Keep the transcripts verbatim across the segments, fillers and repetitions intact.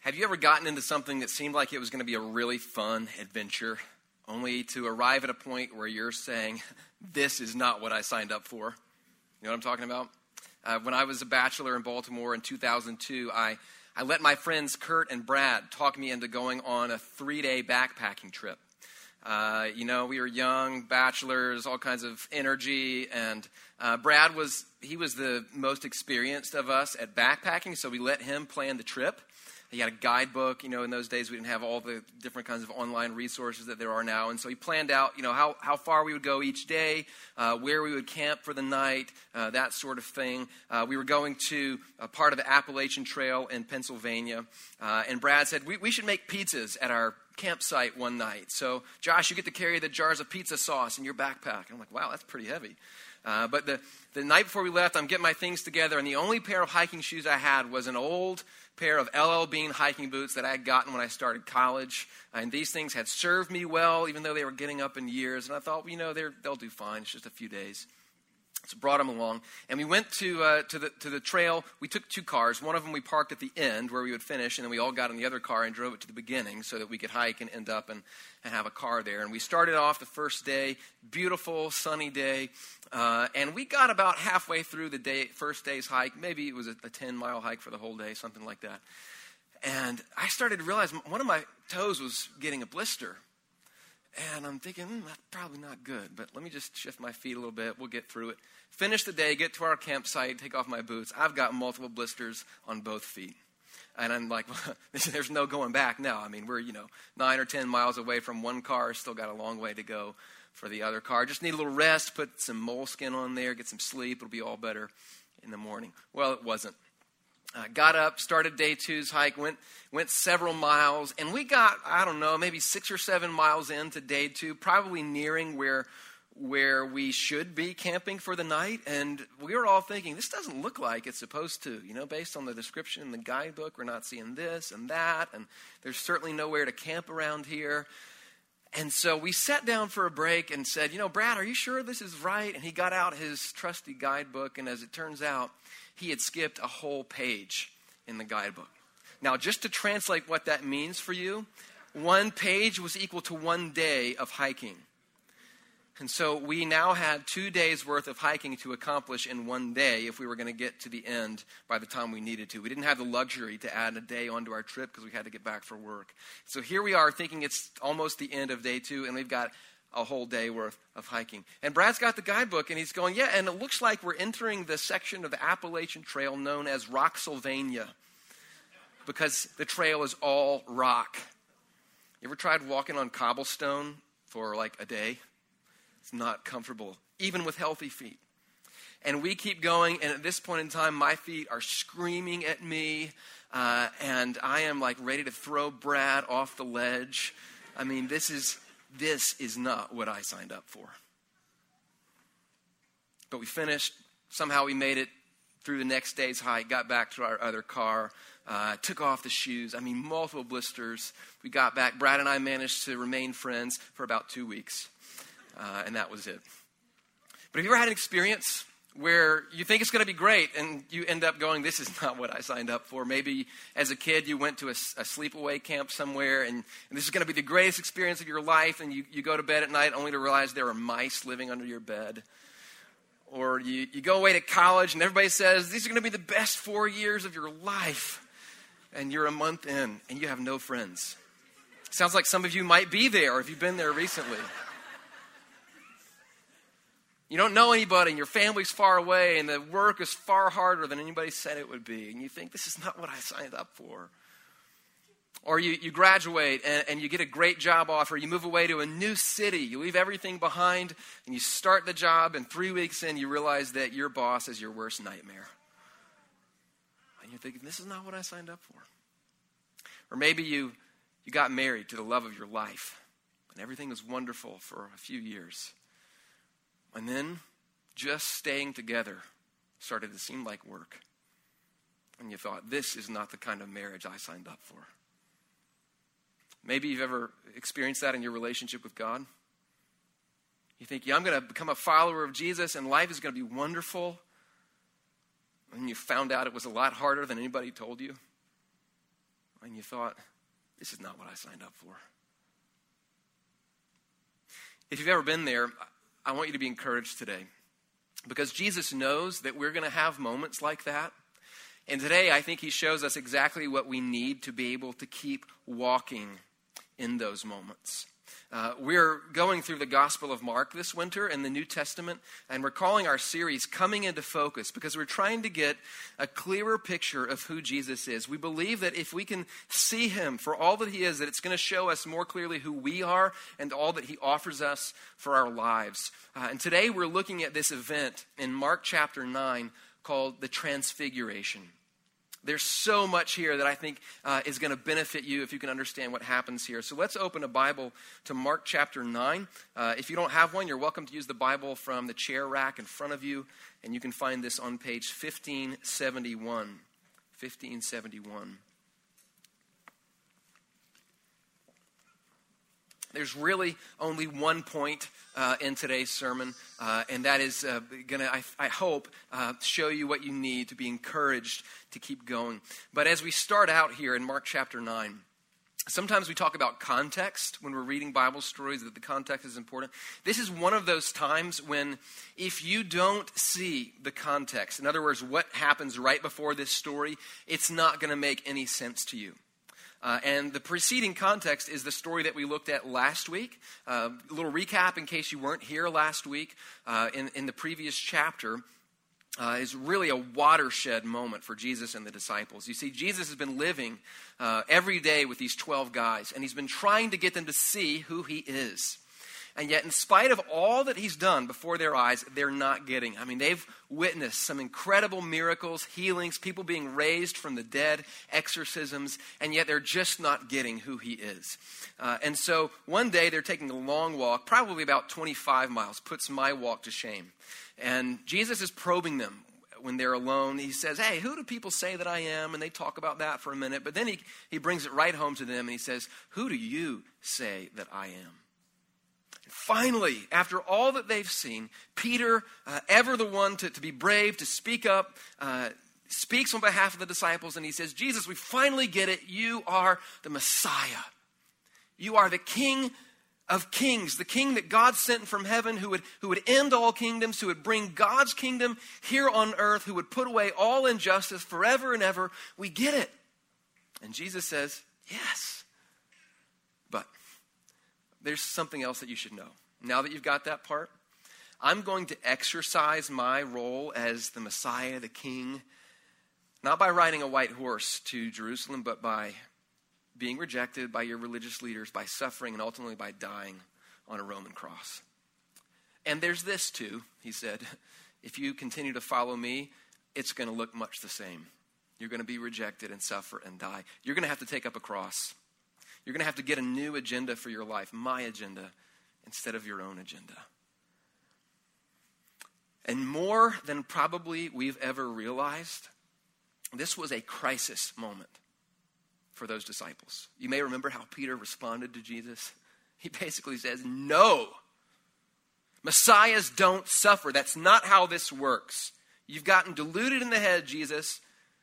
Have you ever gotten into something that seemed like it was going to be a really fun adventure, only to arrive at a point where you're saying, this is not what I signed up for? You know what I'm talking about? Uh, when I was a bachelor in Baltimore in two thousand two, I, I let my friends Kurt and Brad talk me into going on a three-day backpacking trip. Uh, you know, we were young, bachelors, all kinds of energy, and uh, Brad was, he was the most experienced of us at backpacking, so we let him plan the trip. He had a guidebook. You know, in those days we didn't have all the different kinds of online resources that there are now. And so he planned out, you know, how, how far we would go each day, uh, where we would camp for the night, uh, that sort of thing. Uh, we were going to a part of the Appalachian Trail in Pennsylvania. Uh, and Brad said, we, we should make pizzas at our campsite one night. So, Josh, you get to carry the jars of pizza sauce in your backpack. And I'm like, wow, that's pretty heavy. Uh, but the, the night before we left, I'm getting my things together, and the only pair of hiking shoes I had was an old pair of L L Bean hiking boots that I had gotten when I started college. And these things had served me well, even though they were getting up in years. And I thought, well, you know, they're, they'll do fine. It's just a few days. So brought them along, and we went to uh, to the to the trail. We took two cars. One of them we parked at the end where we would finish, and then we all got in the other car and drove it to the beginning so that we could hike and end up and, and have a car there. And we started off the first day, beautiful sunny day, uh, and we got about halfway through the day first day's hike. Maybe it was a, a ten mile hike for the whole day, something like that. And I started to realize one of my toes was getting a blister. And I'm thinking, mm, that's probably not good, but let me just shift my feet a little bit. We'll get through it. Finish the day, get to our campsite, take off my boots. I've got multiple blisters on both feet. And I'm like, well, there's no going back now. I mean, we're, you know, nine or ten miles away from one car. Still got a long way to go for the other car. Just need a little rest, put some moleskin on there, get some sleep. It'll be all better in the morning. Well, it wasn't. Uh, got up, started day two's hike, went went several miles, and we got, I don't know, maybe six or seven miles into day two, probably nearing where where we should be camping for the night. And we were all thinking, this doesn't look like it's supposed to. You know, based on the description in the guidebook, we're not seeing this and that, and there's certainly nowhere to camp around here. And so we sat down for a break and said, you know, Brad, are you sure this is right? And he got out his trusty guidebook, and as it turns out, he had skipped a whole page in the guidebook. Now, just to translate what that means for you, one page was equal to one day of hiking. And so we now had two days worth of hiking to accomplish in one day if we were going to get to the end by the time we needed to. We didn't have the luxury to add a day onto our trip because we had to get back for work. So here we are thinking it's almost the end of day two, and we've got a whole day worth of hiking. And Brad's got the guidebook, and he's going, yeah, and it looks like we're entering the section of the Appalachian Trail known as Rocksylvania because the trail is all rock. You ever tried walking on cobblestone for like a day? It's not comfortable, even with healthy feet. And we keep going, and at this point in time, my feet are screaming at me, uh, and I am like ready to throw Brad off the ledge. I mean, this is... This is not what I signed up for. But we finished. Somehow we made it through the next day's hike, got back to our other car, uh, took off the shoes. I mean, multiple blisters. We got back. Brad and I managed to remain friends for about two weeks. Uh, and that was it. But have you ever had an experience where you think it's going to be great and you end up going, this is not what I signed up for? Maybe as a kid you went to a, a sleepaway camp somewhere and, and this is going to be the greatest experience of your life, and you, you go to bed at night only to realize there are mice living under your bed. Or you, you go away to college and everybody says, these are going to be the best four years of your life. And you're a month in and you have no friends. Sounds like some of you might be there if you've been there recently. You don't know anybody, and your family's far away, and the work is far harder than anybody said it would be. And you think, this is not what I signed up for. Or you, you graduate, and, and you get a great job offer. You move away to a new city. You leave everything behind, and you start the job, and three weeks in, you realize that your boss is your worst nightmare. And you're thinking, this is not what I signed up for. Or maybe you, you got married to the love of your life, and everything was wonderful for a few years. And then just staying together started to seem like work. And you thought, this is not the kind of marriage I signed up for. Maybe you've ever experienced that in your relationship with God. You think, yeah, I'm going to become a follower of Jesus and life is going to be wonderful. And you found out it was a lot harder than anybody told you. and you thought, this is not what I signed up for. If you've ever been there, I want you to be encouraged today, because Jesus knows that we're going to have moments like that. And today, I think he shows us exactly what we need to be able to keep walking in those moments. Uh, we're going through the Gospel of Mark this winter in the New Testament, and we're calling our series Coming into Focus, because we're trying to get a clearer picture of who Jesus is. We believe that if we can see him for all that he is, that it's going to show us more clearly who we are and all that he offers us for our lives. Uh, and today we're looking at this event in Mark chapter nine called the Transfiguration. There's so much here that I think uh, is going to benefit you if you can understand what happens here. So let's open a Bible to Mark chapter nine. Uh, if you don't have one, you're welcome to use the Bible from the chair rack in front of you, and you can find this on page fifteen seventy-one. fifteen seventy-one. There's really only one point uh, in today's sermon, uh, and that is uh, going to, I, I hope, uh, show you what you need to be encouraged to keep going. But as we start out here in Mark chapter nine, sometimes we talk about context when we're reading Bible stories, that the context is important. This is one of those times when if you don't see the context, in other words, what happens right before this story, it's not going to make any sense to you. Uh, and the preceding context is the story that we looked at last week. Uh, a little recap in case you weren't here last week. Uh, in, in the previous chapter uh, is really a watershed moment for Jesus and the disciples. You see, Jesus has been living uh, every day with these twelve guys, and he's been trying to get them to see who he is. And yet, in spite of all that he's done before their eyes, they're not getting. I mean, they've witnessed some incredible miracles, healings, people being raised from the dead, exorcisms, and yet they're just not getting who he is. Uh, and so one day they're taking a long walk, probably about twenty-five miles, puts my walk to shame. And Jesus is probing them when they're alone. He says, hey, who do people say that I am? And they talk about that for a minute. But then he, he brings it right home to them and he says, who do you say that I am? Finally, after all that they've seen, Peter, uh, ever the one to, to be brave, to speak up, uh, speaks on behalf of the disciples, and he says, Jesus, we finally get it. You are the Messiah. You are the King of kings, the King that God sent from heaven, who would, who would end all kingdoms, who would bring God's kingdom here on earth, who would put away all injustice forever and ever. We get it. And Jesus says, yes. But there's something else that you should know. Now that you've got that part, I'm going to exercise my role as the Messiah, the King, not by riding a white horse to Jerusalem, but by being rejected by your religious leaders, by suffering, and ultimately by dying on a Roman cross. And there's this too, he said, if you continue to follow me, it's going to look much the same. You're going to be rejected and suffer and die. You're going to have to take up a cross. You're going to have to get a new agenda for your life, my agenda, instead of your own agenda. And more than probably we've ever realized, this was a crisis moment for those disciples. You may remember how Peter responded to Jesus. He basically says, no, Messiahs don't suffer. That's not how this works. You've gotten deluded in the head, Jesus.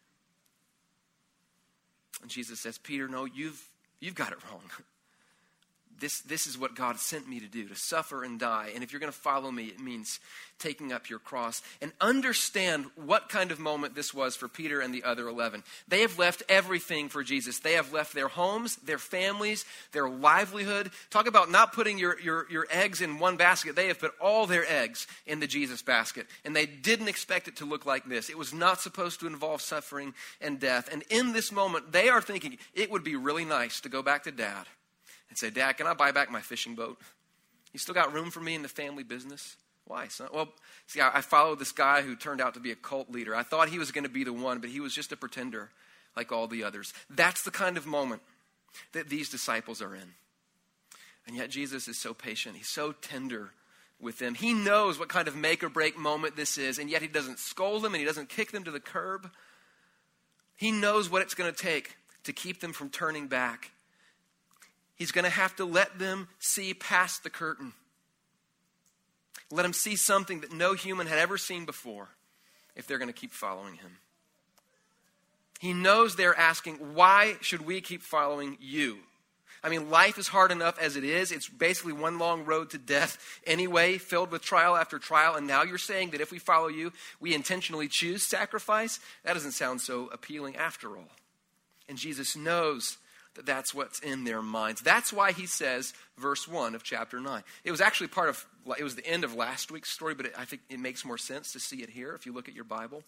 And Jesus says, Peter, no, you've You've got it wrong. This, this is what God sent me to do, to suffer and die. And if you're going to follow me, it means taking up your cross. And understand what kind of moment this was for Peter and the other eleven. They have left everything for Jesus. They have left their homes, their families, their livelihood. Talk about not putting your, your, your eggs in one basket. They have put all their eggs in the Jesus basket. And they didn't expect it to look like this. It was not supposed to involve suffering and death. And in this moment, they are thinking, it would be really nice to go back to Dad and say, Dad, can I buy back my fishing boat? You still got room for me in the family business? Why, son? Well, see, I, I followed this guy who turned out to be a cult leader. I thought he was going to be the one, but he was just a pretender like all the others. That's the kind of moment that these disciples are in. And yet Jesus is so patient. He's so tender with them. He knows what kind of make or break moment this is, and yet he doesn't scold them and he doesn't kick them to the curb. He knows what it's going to take to keep them from turning back. He's going to have to let them see past the curtain. Let them see something that no human had ever seen before if they're going to keep following him. He knows they're asking, why should we keep following you? I mean, life is hard enough as it is. It's basically one long road to death anyway, filled with trial after trial. And now you're saying that if we follow you, we intentionally choose sacrifice? That doesn't sound so appealing after all. And Jesus knows that that's what's in their minds. That's why he says, verse one of chapter nine. It was actually part of, it was the end of last week's story, but it, I think it makes more sense to see it here if you look at your Bible.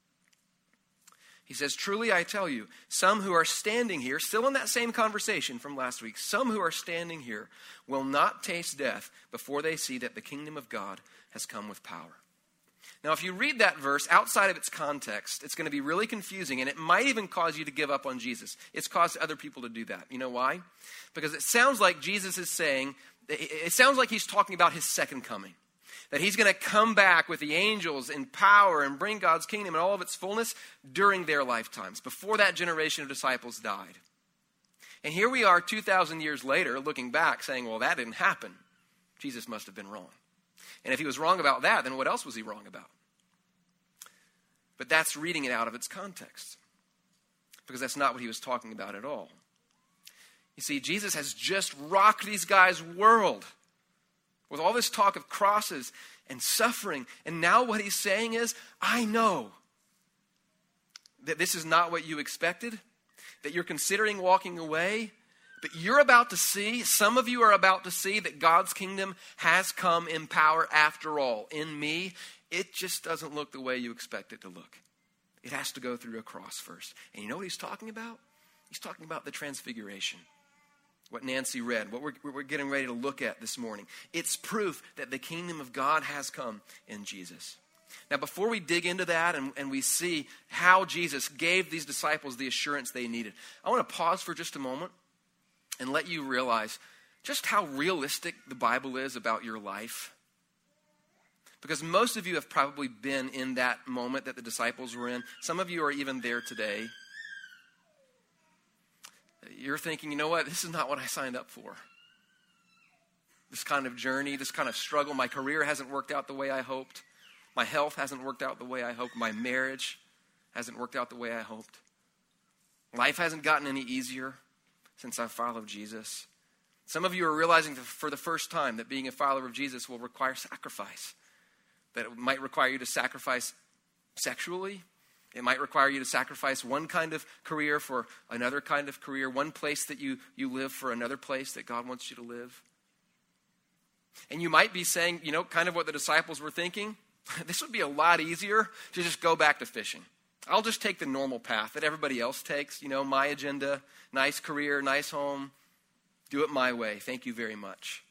He says, truly I tell you, some who are standing here, still in that same conversation from last week, some who are standing here will not taste death before they see that the kingdom of God has come with power. Now, if you read that verse outside of its context, it's going to be really confusing, and it might even cause you to give up on Jesus. It's caused other people to do that. You know why? Because it sounds like Jesus is saying, it sounds like he's talking about his second coming. That he's going to come back with the angels in power and bring God's kingdom in all of its fullness during their lifetimes, before that generation of disciples died. And here we are two thousand years later, looking back, saying, well, that didn't happen. Jesus must have been wrong. And if he was wrong about that, then what else was he wrong about? But that's reading it out of its context, because that's not what he was talking about at all. You see, Jesus has just rocked these guys' world with all this talk of crosses and suffering. And now what he's saying is, I know that this is not what you expected, that you're considering walking away, but you're about to see, some of you are about to see that God's kingdom has come in power after all. In me, it just doesn't look the way you expect it to look. It has to go through a cross first. And you know what he's talking about? He's talking about the transfiguration. What Nancy read, what we're, we're getting ready to look at this morning. It's proof that the kingdom of God has come in Jesus. Now, before we dig into that and, and we see how Jesus gave these disciples the assurance they needed, I want to pause for just a moment and let you realize just how realistic the Bible is about your life. Because most of you have probably been in that moment that the disciples were in. Some of you are even there today. You're thinking, you know what, this is not what I signed up for. This kind of journey, this kind of struggle. My career hasn't worked out the way I hoped. My health hasn't worked out the way I hoped. My marriage hasn't worked out the way I hoped. Life hasn't gotten any easier since I followed Jesus. Some of you are realizing for the first time that being a follower of Jesus will require sacrifice. That it might require you to sacrifice sexually. It might require you to sacrifice one kind of career for another kind of career, one place that you, you live for another place that God wants you to live. And you might be saying, you know, kind of what the disciples were thinking. This would be a lot easier to just go back to fishing. I'll just take the normal path that everybody else takes. You know, my agenda, nice career, nice home. Do it my way. Thank you very much.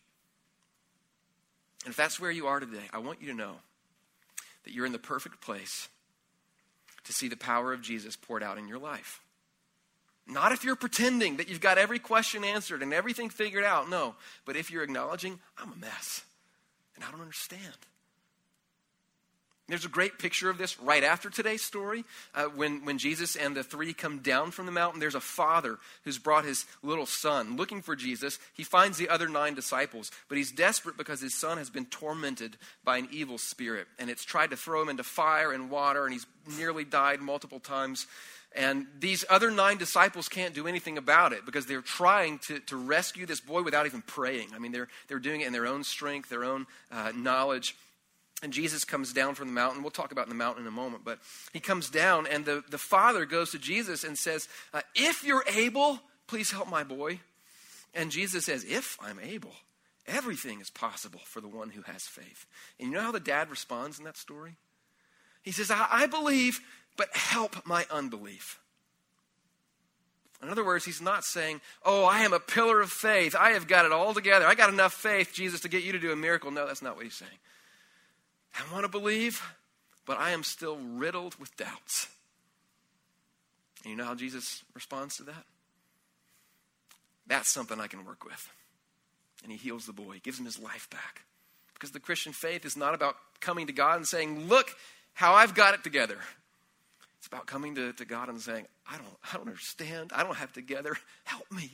And if that's where you are today, I want you to know that you're in the perfect place to see the power of Jesus poured out in your life. Not if you're pretending that you've got every question answered and everything figured out, no. But if you're acknowledging, I'm a mess and I don't understand. There's a great picture of this right after today's story. Uh, when, when Jesus and the three come down from the mountain, there's a father who's brought his little son looking for Jesus. He finds the other nine disciples, but he's desperate because his son has been tormented by an evil spirit. And it's tried to throw him into fire and water, and he's nearly died multiple times. And these other nine disciples can't do anything about it because they're trying to, to rescue this boy without even praying. I mean, they're, they're doing it in their own strength, their own uh, knowledge. And Jesus comes down from the mountain. We'll talk about the mountain in a moment. But he comes down, and the, the father goes to Jesus and says, uh, if you're able, please help my boy. And Jesus says, if I'm able, everything is possible for the one who has faith. And you know how the dad responds in that story? He says, I, I believe, but help my unbelief. In other words, he's not saying, oh, I am a pillar of faith. I have got it all together. I got enough faith, Jesus, to get you to do a miracle. No, that's not what he's saying. I want to believe, but I am still riddled with doubts. And you know how Jesus responds to that? That's something I can work with. And he heals the boy. He gives him his life back. Because the Christian faith is not about coming to God and saying, look how I've got it together. It's about coming to, to God and saying, I don't, I don't understand. I don't have it together. Help me.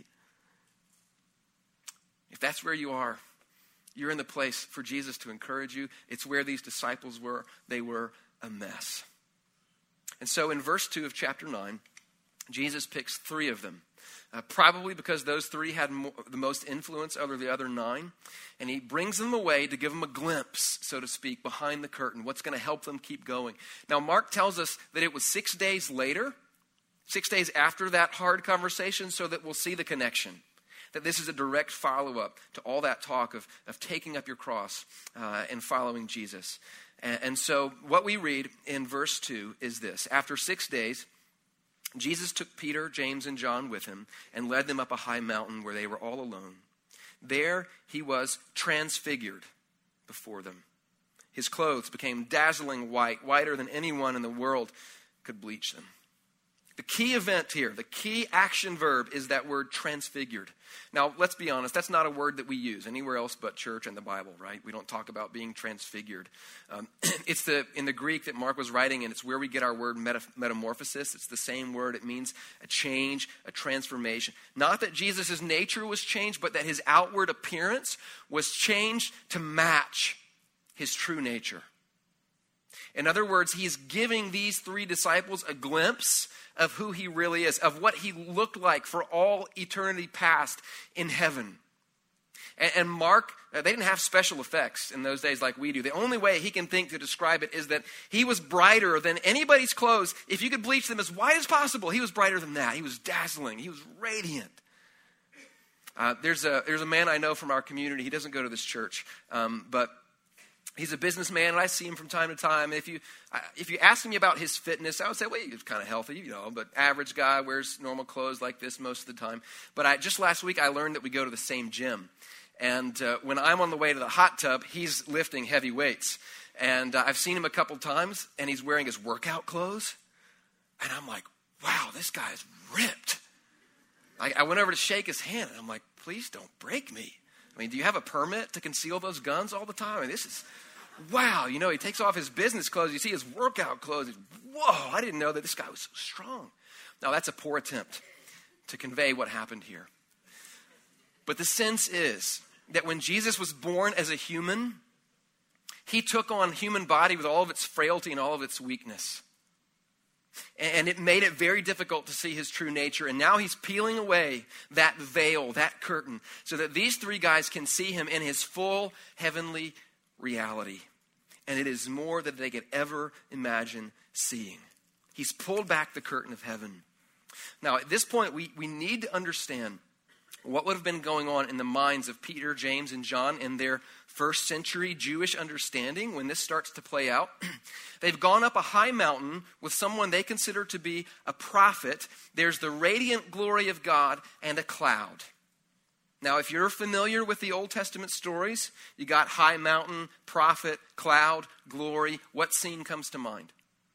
If that's where you are, you're in the place for Jesus to encourage you. It's where these disciples were. They were a mess. And so in verse two of chapter nine, Jesus picks three of them. Uh, probably because those three had mo- the most influence over the other nine. And he brings them away to give them a glimpse, so to speak, behind the curtain, what's going to help them keep going. Now, Mark tells us that it was six days later, six days after that hard conversation, so that we'll see the connection. That this is a direct follow-up to all that talk of, of taking up your cross uh, and following Jesus. And, and so what we read in verse two is this. After six days, Jesus took Peter, James, and John with him and led them up a high mountain where they were all alone. There he was transfigured before them. His clothes became dazzling white, whiter than anyone in the world could bleach them. The key event here, the key action verb is that word transfigured. Now, let's be honest, that's not a word that we use anywhere else but church and the Bible, right? We don't talk about being transfigured. Um, it's the in the Greek that Mark was writing, and it's where we get our word meta, metamorphosis. It's the same word. It means a change, a transformation. Not that Jesus' nature was changed, but that his outward appearance was changed to match his true nature. In other words, he's giving these three disciples a glimpse of who he really is, of what he looked like for all eternity past in heaven. And, and Mark, uh, they didn't have special effects in those days like we do. The only way he can think to describe it is that he was brighter than anybody's clothes. If you could bleach them as white as possible, he was brighter than that. He was dazzling. He was radiant. Uh, there's a there's a man I know from our community. He doesn't go to this church, um, but he's a businessman, and I see him from time to time. If you if you ask me about his fitness, I would say, well, he's kind of healthy, you know, but average guy, wears normal clothes like this most of the time. But I, just last week, I learned that we go to the same gym. And uh, when I'm on the way to the hot tub, he's lifting heavy weights. And uh, I've seen him a couple times, and he's wearing his workout clothes. And I'm like, wow, this guy is ripped. I, I went over to shake his hand, and I'm like, please don't break me. I mean, do you have a permit to conceal those guns all the time? I mean, this is... Wow, you know, he takes off his business clothes. You see his workout clothes. Whoa, I didn't know that this guy was so strong. Now, that's a poor attempt to convey what happened here. But the sense is that when Jesus was born as a human, he took on human body with all of its frailty and all of its weakness. And it made it very difficult to see his true nature. And now he's peeling away that veil, that curtain, so that these three guys can see him in his full heavenly reality. And it is more than they could ever imagine seeing. He's pulled back the curtain of heaven. Now, at this point, we, we need to understand what would have been going on in the minds of Peter, James, and John in their first century Jewish understanding when this starts to play out. They've gone up a high mountain with someone they consider to be a prophet. There's the radiant glory of God and a cloud. Now, if you're familiar with the Old Testament stories, you got high mountain, prophet, cloud, glory. What scene comes to mind?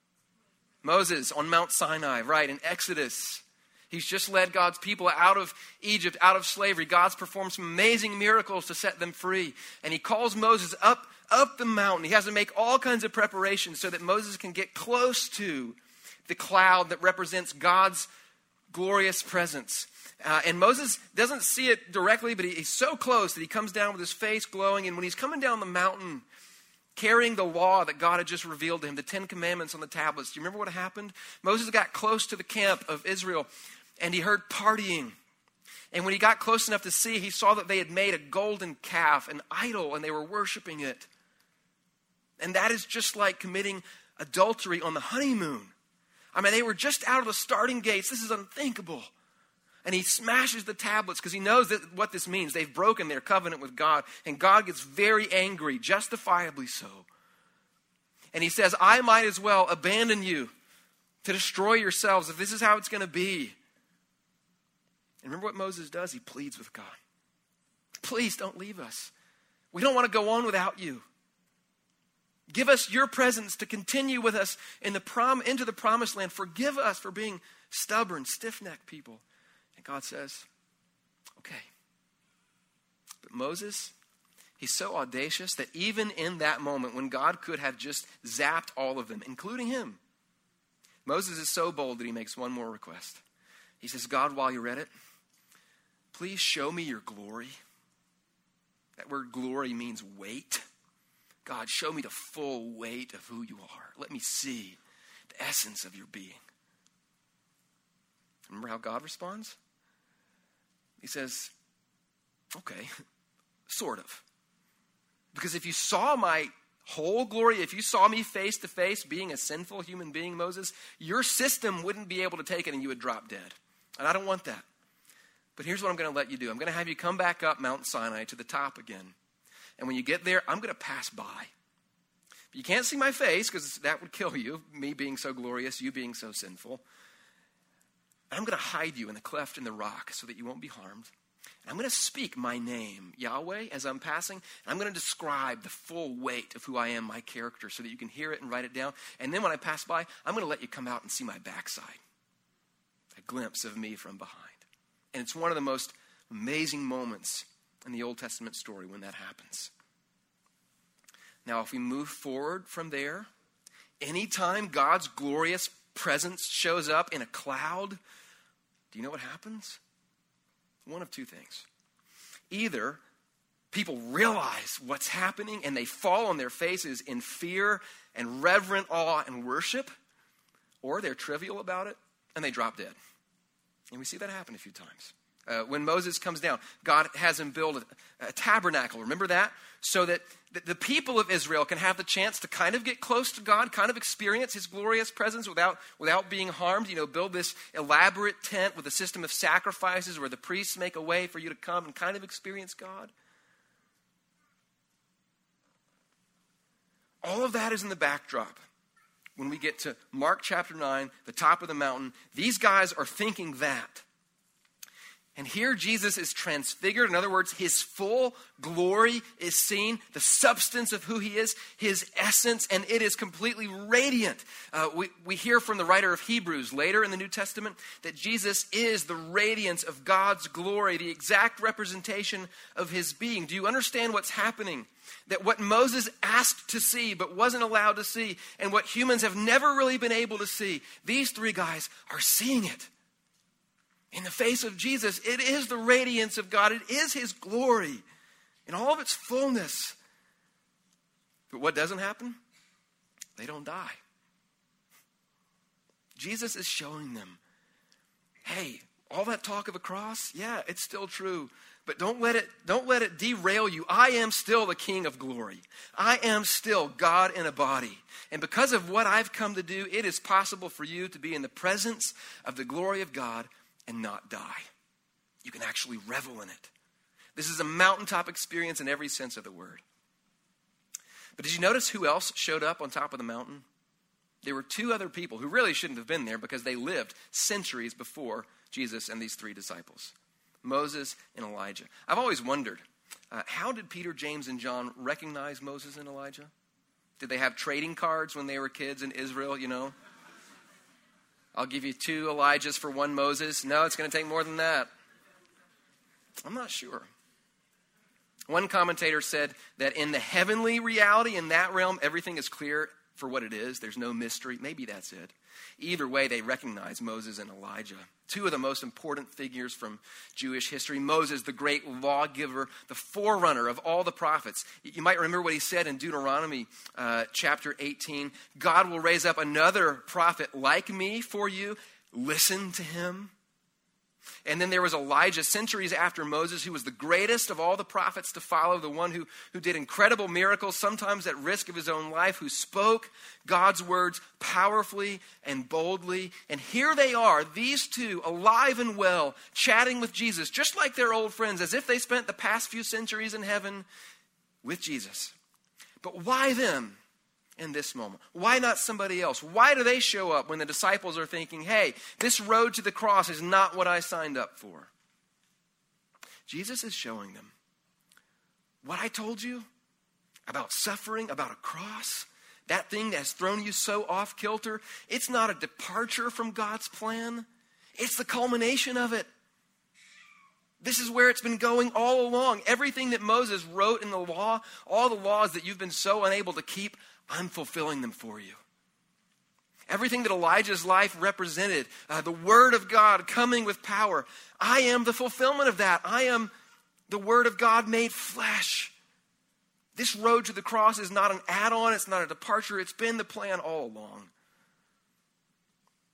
Moses on Mount Sinai, right, in Exodus. He's just led God's people out of Egypt, out of slavery. God's performed some amazing miracles to set them free. And he calls Moses up, up the mountain. He has to make all kinds of preparations so that Moses can get close to the cloud that represents God's glorious presence. Uh, and Moses doesn't see it directly, but he, he's so close that he comes down with his face glowing. And when he's coming down the mountain, carrying the law that God had just revealed to him, the Ten Commandments on the tablets, do you remember what happened? Moses got close to the camp of Israel, and he heard partying. And when he got close enough to see, he saw that they had made a golden calf, an idol, and they were worshiping it. And that is just like committing adultery on the honeymoon. I mean, they were just out of the starting gates. This is unthinkable. And he smashes the tablets because he knows that what this means. They've broken their covenant with God. And God gets very angry, justifiably so. And he says, I might as well abandon you to destroy yourselves if this is how it's going to be. And remember what Moses does? He pleads with God. Please don't leave us. We don't want to go on without you. Give us your presence to continue with us in the prom- into the promised land. Forgive us for being stubborn, stiff-necked people. And God says, okay. But Moses, he's so audacious that even in that moment when God could have just zapped all of them, including him, Moses is so bold that he makes one more request. He says, God, while you're at it, please show me your glory. That word glory means weight. God, show me the full weight of who you are. Let me see the essence of your being. Remember how God responds? He says, okay, sort of. Because if you saw my whole glory, if you saw me face to face being a sinful human being, Moses, your system wouldn't be able to take it and you would drop dead. And I don't want that. But here's what I'm going to let you do. I'm going to have you come back up Mount Sinai to the top again. And when you get there, I'm going to pass by. But you can't see my face because that would kill you, me being so glorious, you being so sinful. And I'm going to hide you in the cleft in the rock so that you won't be harmed. And I'm going to speak my name, Yahweh, as I'm passing. And I'm going to describe the full weight of who I am, my character, so that you can hear it and write it down. And then when I pass by, I'm going to let you come out and see my backside. A glimpse of me from behind. And it's one of the most amazing moments in the Old Testament story when that happens. Now, if we move forward from there, anytime God's glorious presence shows up in a cloud, do you know what happens? One of two things. Either people realize what's happening and they fall on their faces in fear and reverent awe and worship, or they're trivial about it and they drop dead. And we see that happen a few times. Uh, when Moses comes down, God has him build a, a tabernacle. Remember that? So that the, the people of Israel can have the chance to kind of get close to God, kind of experience his glorious presence without, without being harmed. You know, build this elaborate tent with a system of sacrifices where the priests make a way for you to come and kind of experience God. All of that is in the backdrop. When we get to Mark chapter nine, the top of the mountain, these guys are thinking that. And here Jesus is transfigured. In other words, his full glory is seen, the substance of who he is, his essence, and it is completely radiant. Uh, we, we hear from the writer of Hebrews later in the New Testament that Jesus is the radiance of God's glory, the exact representation of his being. Do you understand what's happening? That what Moses asked to see but wasn't allowed to see, and what humans have never really been able to see, these three guys are seeing it. In the face of Jesus, it is the radiance of God. It is his glory in all of its fullness. But what doesn't happen? They don't die. Jesus is showing them, hey, all that talk of a cross, yeah, it's still true. But don't let it, don't let it derail you. I am still the King of glory. I am still God in a body. And because of what I've come to do, it is possible for you to be in the presence of the glory of God and not die. You can actually revel in it. This is a mountaintop experience in every sense of the word. But did you notice who else showed up on top of the mountain? There were two other people who really shouldn't have been there because they lived centuries before Jesus and these three disciples. Moses and Elijah. I've always wondered, uh, how did Peter, James, and John recognize Moses and Elijah? Did they have trading cards when they were kids in Israel, you know? I'll give you two Elijahs for one Moses. No, it's going to take more than that. I'm not sure. One commentator said that in the heavenly reality, in that realm, everything is clear for what it is. There's no mystery. Maybe that's it. Either way, they recognize Moses and Elijah. Two of the most important figures from Jewish history. Moses, the great lawgiver, the forerunner of all the prophets. You might remember what he said in Deuteronomy uh, chapter eighteen. God will raise up another prophet like me for you. Listen to him. And then there was Elijah, centuries after Moses, who was the greatest of all the prophets to follow, the one who, who did incredible miracles, sometimes at risk of his own life, who spoke God's words powerfully and boldly. And here they are, these two, alive and well, chatting with Jesus, just like their old friends, as if they spent the past few centuries in heaven with Jesus. But why them? In this moment? Why not somebody else? Why do they show up when the disciples are thinking, hey, this road to the cross is not what I signed up for? Jesus is showing them what I told you about suffering, about a cross, that thing that has thrown you so off kilter. It's not a departure from God's plan. It's the culmination of it. This is where it's been going all along. Everything that Moses wrote in the law, all the laws that you've been so unable to keep, I'm fulfilling them for you. Everything that Elijah's life represented, uh, the word of God coming with power, I am the fulfillment of that. I am the word of God made flesh. This road to the cross is not an add-on. It's not a departure. It's been the plan all along.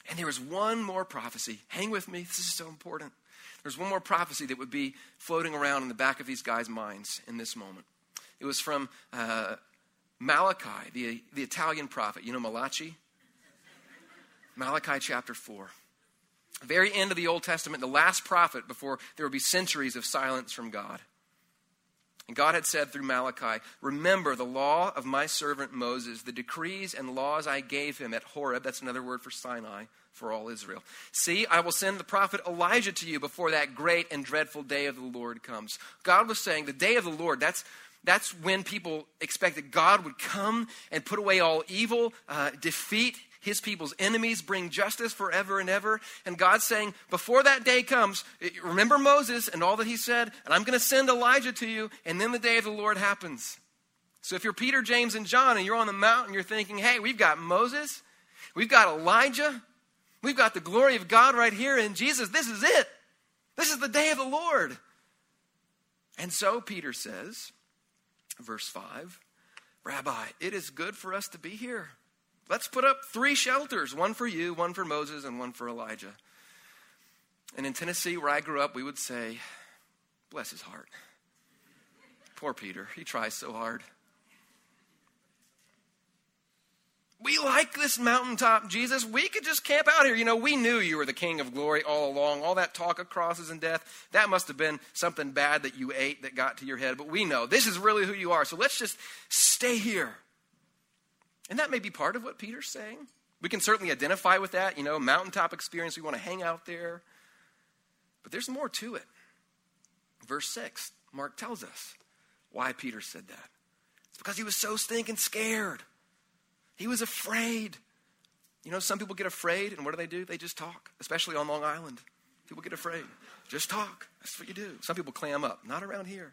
And there was one more prophecy. Hang with me. This is so important. There's one more prophecy that would be floating around in the back of these guys' minds in this moment. It was from uh, Malachi, the, the Italian prophet. You know Malachi? Malachi chapter four. Very end of the Old Testament, the last prophet before there would be centuries of silence from God. And God had said through Malachi, remember the law of my servant Moses, the decrees and laws I gave him at Horeb. That's another word for Sinai for all Israel. See, I will send the prophet Elijah to you before that great and dreadful day of the Lord comes. God was saying the day of the Lord, that's That's when people expected God would come and put away all evil, uh, defeat his people's enemies, bring justice forever and ever. And God's saying, before that day comes, remember Moses and all that he said, and I'm going to send Elijah to you, and then the day of the Lord happens. So if you're Peter, James, and John, and you're on the mountain, you're thinking, hey, we've got Moses, we've got Elijah, we've got the glory of God right here in Jesus. This is it. This is the day of the Lord. And so Peter says, verse five, Rabbi, it is good for us to be here. Let's put up three shelters, one for you, one for Moses, and one for Elijah. And in Tennessee, where I grew up, we would say, bless his heart. Poor Peter, he tries so hard. We like this mountaintop, Jesus. We could just camp out here. You know, we knew you were the King of glory all along. All that talk of crosses and death, that must have been something bad that you ate that got to your head. But we know this is really who you are. So let's just stay here. And that may be part of what Peter's saying. We can certainly identify with that. You know, mountaintop experience. We want to hang out there. But there's more to it. Verse six, Mark tells us why Peter said that. It's because he was so stinking scared. He was afraid. You know, some people get afraid, and what do they do? They just talk, especially on Long Island. People get afraid. Just talk. That's what you do. Some people clam up. Not around here.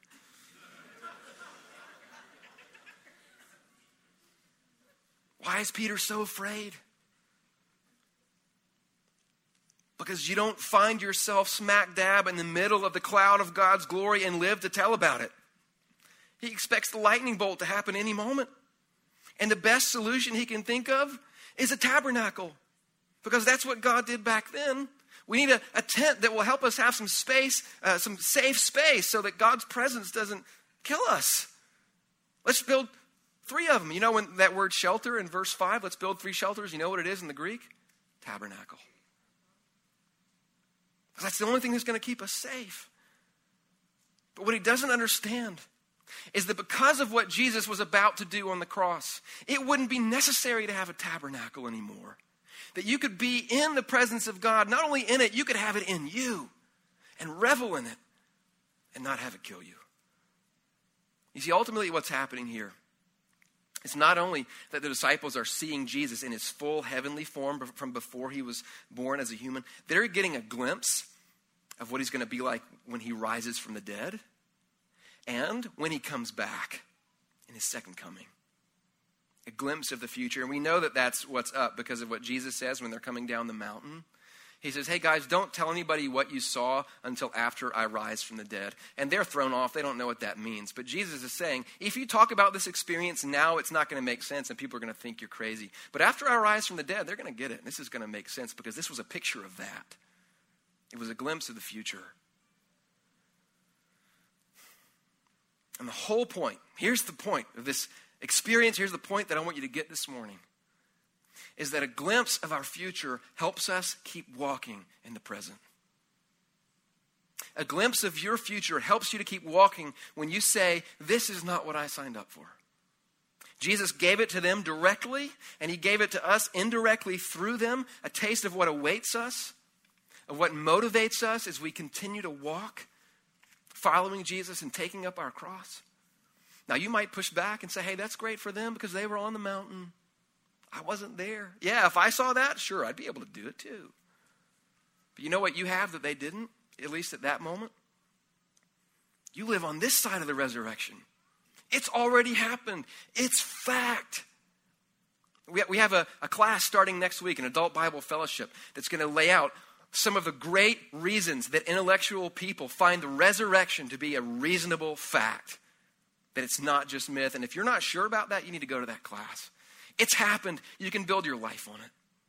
Why is Peter so afraid? Because you don't find yourself smack dab in the middle of the cloud of God's glory and live to tell about it. He expects the lightning bolt to happen any moment. And the best solution he can think of is a tabernacle. Because that's what God did back then. We need a, a tent that will help us have some space, uh, some safe space, so that God's presence doesn't kill us. Let's build three of them. You know, when that word shelter in verse five, let's build three shelters. You know what it is in the Greek? Tabernacle. Because that's the only thing that's going to keep us safe. But what he doesn't understand is that because of what Jesus was about to do on the cross, it wouldn't be necessary to have a tabernacle anymore. That you could be in the presence of God, not only in it, you could have it in you and revel in it and not have it kill you. You see, ultimately what's happening here is not only that the disciples are seeing Jesus in his full heavenly form from before he was born as a human, they're getting a glimpse of what he's going to be like when he rises from the dead and when he comes back in his second coming. A glimpse of the future. And we know that that's what's up because of what Jesus says when they're coming down the mountain. He says, hey guys, don't tell anybody what you saw until after I rise from the dead. And they're thrown off. They don't know what that means. But Jesus is saying, if you talk about this experience now, it's not going to make sense and people are going to think you're crazy. But after I rise from the dead, they're going to get it. This is going to make sense because this was a picture of that. It was a glimpse of the future. And the whole point, here's the point of this experience, here's the point that I want you to get this morning, is that a glimpse of our future helps us keep walking in the present. A glimpse of your future helps you to keep walking when you say, this is not what I signed up for. Jesus gave it to them directly, and he gave it to us indirectly through them, a taste of what awaits us, of what motivates us as we continue to walk following Jesus and taking up our cross. Now, you might push back and say, hey, that's great for them because they were on the mountain. I wasn't there. Yeah, if I saw that, sure, I'd be able to do it too. But you know what you have that they didn't, at least at that moment? You live on this side of the resurrection. It's already happened. It's fact. We have a, a class starting next week, an adult Bible fellowship, that's going to lay out some of the great reasons that intellectual people find the resurrection to be a reasonable fact. That it's not just myth. And if you're not sure about that, you need to go to that class. It's happened. You can build your life on it.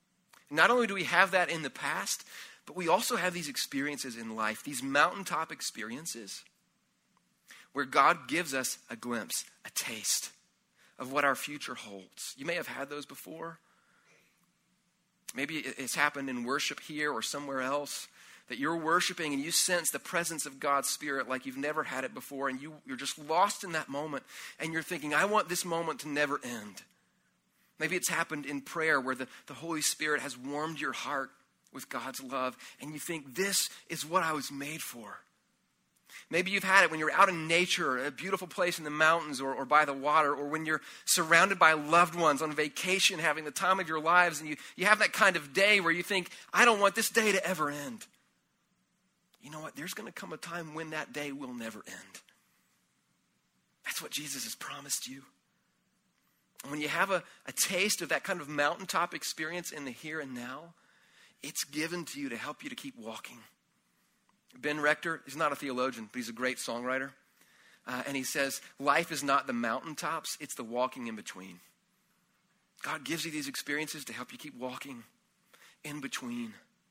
Not only do we have that in the past, but we also have these experiences in life, these mountaintop experiences where God gives us a glimpse, a taste of what our future holds. You may have had those before. Maybe it's happened in worship here or somewhere else, that you're worshiping and you sense the presence of God's Spirit like you've never had it before, and you, you're just lost in that moment, and you're thinking, I want this moment to never end. Maybe it's happened in prayer where the, the Holy Spirit has warmed your heart with God's love, and you think, this is what I was made for. Maybe you've had it when you're out in nature, a beautiful place in the mountains or, or by the water, or when you're surrounded by loved ones on vacation, having the time of your lives, and you, you have that kind of day where you think, I don't want this day to ever end. You know what? There's going to come a time when that day will never end. That's what Jesus has promised you. And when you have a, a taste of that kind of mountaintop experience in the here and now, it's given to you to help you to keep walking. Ben Rector is not a theologian, but he's a great songwriter. Uh, and he says, life is not the mountaintops, it's the walking in between. God gives you these experiences to help you keep walking in between.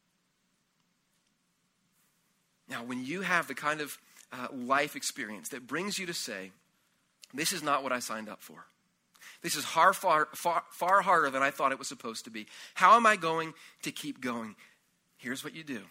Now, when you have the kind of uh, life experience that brings you to say, this is not what I signed up for. This is far, far, far, far harder than I thought it was supposed to be. How am I going to keep going? Here's what you do.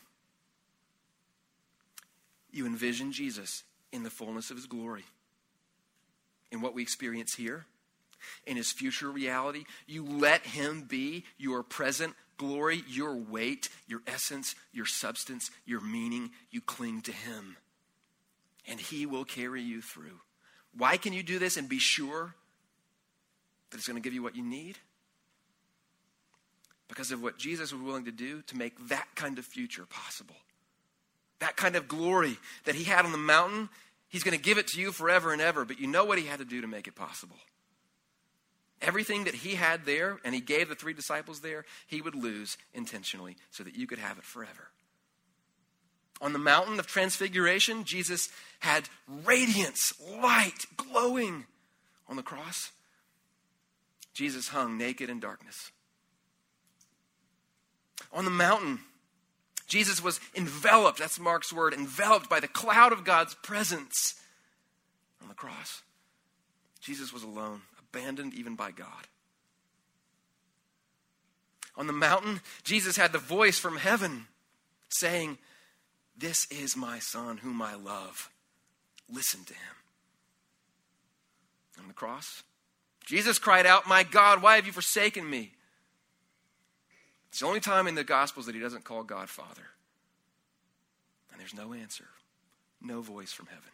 You envision Jesus in the fullness of his glory. In what we experience here, in his future reality, you let him be your present glory, your weight, your essence, your substance, your meaning. You cling to him, and he will carry you through. Why can you do this and be sure that it's going to give you what you need? Because of what Jesus was willing to do to make that kind of future possible. That kind of glory that he had on the mountain, he's going to give it to you forever and ever, but you know what he had to do to make it possible. Everything that he had there, and he gave the three disciples there, he would lose intentionally so that you could have it forever. On the mountain of transfiguration, Jesus had radiance, light, glowing. On the cross, Jesus hung naked in darkness. On the mountain, Jesus was enveloped, that's Mark's word, enveloped by the cloud of God's presence. On the cross, Jesus was alone, abandoned even by God. On the mountain, Jesus had the voice from heaven saying, this is my son whom I love. Listen to him. On the cross, Jesus cried out, my God, why have you forsaken me? It's the only time in the Gospels that he doesn't call God Father. And there's no answer, no voice from heaven.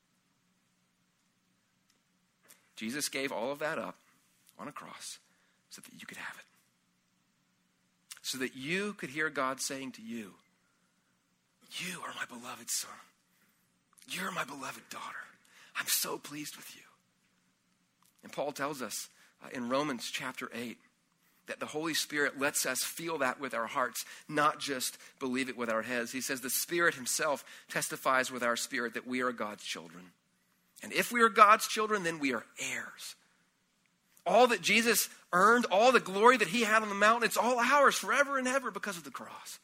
Jesus gave all of that up on a cross so that you could have it. So that you could hear God saying to you, you are my beloved son. You're my beloved daughter. I'm so pleased with you. And Paul tells us uh, in Romans chapter eight that the Holy Spirit lets us feel that with our hearts, not just believe it with our heads. He says the Spirit himself testifies with our spirit that we are God's children. And if we are God's children, then we are heirs. All that Jesus earned, all the glory that he had on the mountain, it's all ours forever and ever because of the cross.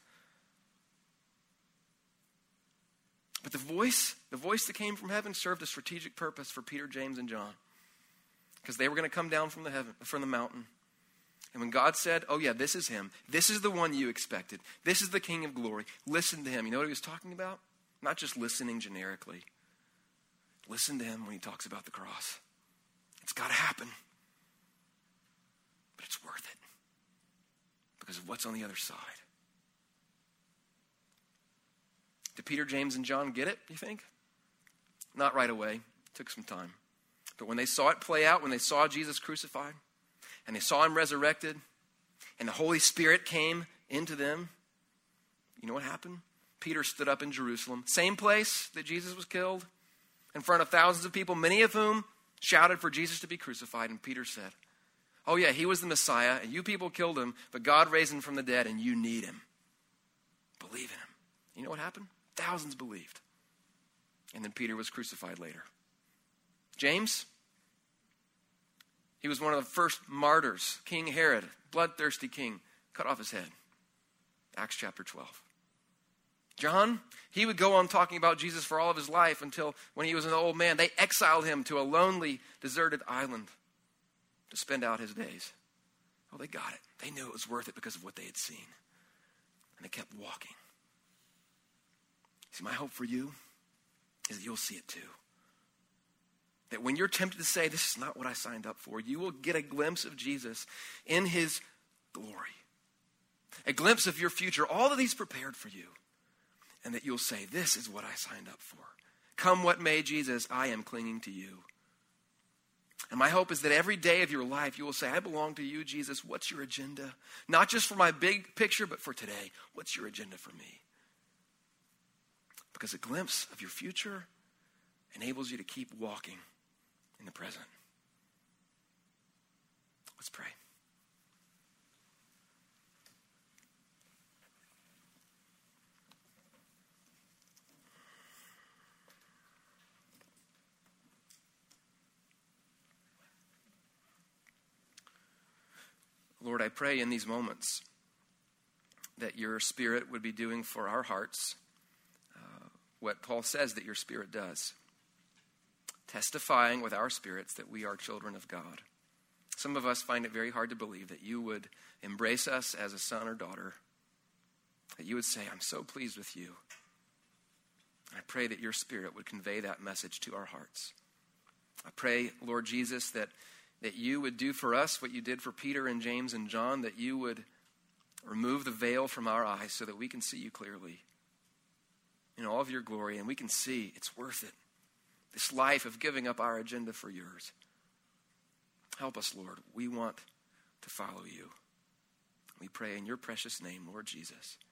But the voice, the voice that came from heaven served a strategic purpose for Peter, James, and John. Because they were going to come down from the heaven, from the mountain. And when God said, oh yeah, this is him. This is the one you expected. This is the King of glory. Listen to him. You know what he was talking about? Not just listening generically. Listen to him when he talks about the cross. It's got to happen. But it's worth it. Because of what's on the other side. Did Peter, James, and John get it, you think? Not right away. It took some time. But when they saw it play out, when they saw Jesus crucified, and they saw him resurrected, and the Holy Spirit came into them, you know what happened? Peter stood up in Jerusalem, same place that Jesus was killed, in front of thousands of people, many of whom shouted for Jesus to be crucified. And Peter said, oh yeah, he was the Messiah, and you people killed him, but God raised him from the dead, and you need him. Believe in him. You know what happened? Thousands believed. And then Peter was crucified later. James, he was one of the first martyrs. King Herod, bloodthirsty king, cut off his head. Acts chapter twelve. John, he would go on talking about Jesus for all of his life until when he was an old man, they exiled him to a lonely, deserted island to spend out his days. Oh, they got it. They knew it was worth it because of what they had seen. And they kept walking. See, my hope for you is that you'll see it too. That when you're tempted to say, this is not what I signed up for, you will get a glimpse of Jesus in his glory. A glimpse of your future, all that he's prepared for you. And that you'll say, this is what I signed up for. Come what may, Jesus, I am clinging to you. And my hope is that every day of your life, you will say, I belong to you, Jesus. What's your agenda? Not just for my big picture, but for today. What's your agenda for me? Because a glimpse of your future enables you to keep walking in the present. Let's pray. Lord, I pray in these moments that your Spirit would be doing for our hearts uh, what Paul says that your Spirit does. Testifying with our spirits that we are children of God. Some of us find it very hard to believe that you would embrace us as a son or daughter. That you would say, I'm so pleased with you. I pray that your Spirit would convey that message to our hearts. I pray, Lord Jesus, that that you would do for us what you did for Peter and James and John, that you would remove the veil from our eyes so that we can see you clearly in all of your glory, and we can see it's worth it. This life of giving up our agenda for yours. Help us, Lord. We want to follow you. We pray in your precious name, Lord Jesus.